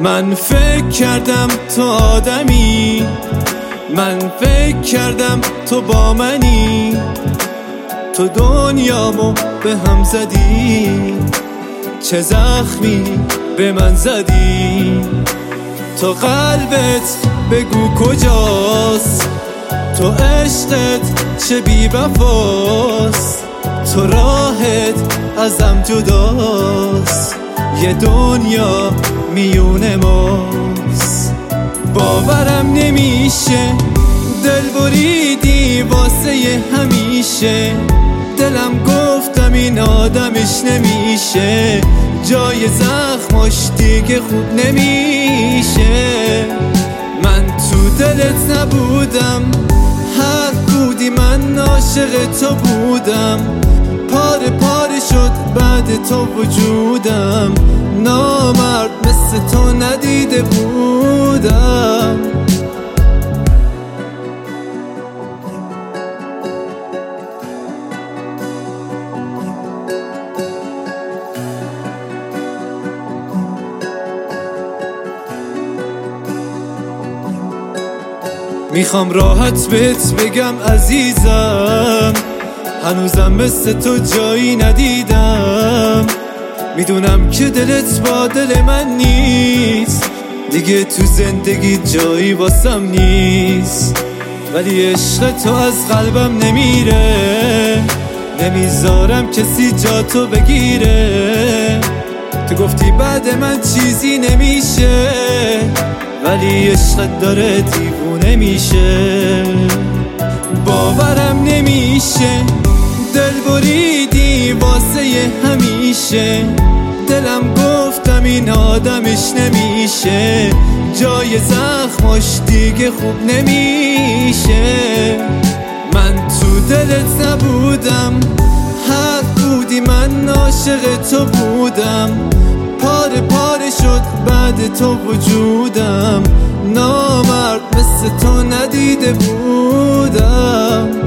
من فکر کردم تو آدمی، من فکر کردم تو با منی، تو دنیامو به هم زدی، چه زخمی به من زدی. تو قلبت بگو کجاست، تو عشقت چه بی وفاست، تو راحت ازم جداست، یه دنیا میون ماست. باورم نمیشه دل بریدی واسه همیشه، دلم گفتم این آدمش نمیشه، جای زخماش دیگه خوب نمیشه. من تو دلت نبودم، حق بودی، من عاشق تو بودم، پاره پاره شد بعد تو وجودم، نامرد مثل تو ندیده بودم. میخوام راحت بهت بگم عزیزم، هنوزم مثل تو جایی ندیدم، میدونم که دلت با دل من نیست، دیگه تو زندگی جایی واسم نیست، ولی عشق تو از قلبم نمیره، نمیذارم کسی جا تو بگیره. تو گفتی بعد من چیزی نمیشه، ولی عشقت داره دیوونه میشه. باورم نمیشه دل بریدی واسه همیشه، دلم گفتم این آدمش نمیشه، جای زخماش دیگه خوب نمیشه. من تو دلت نبودم، حق بودی، من عاشق تو بودم، پاره پاره شد بعد تو وجودم، نامرد مثل تو ندیده بودم.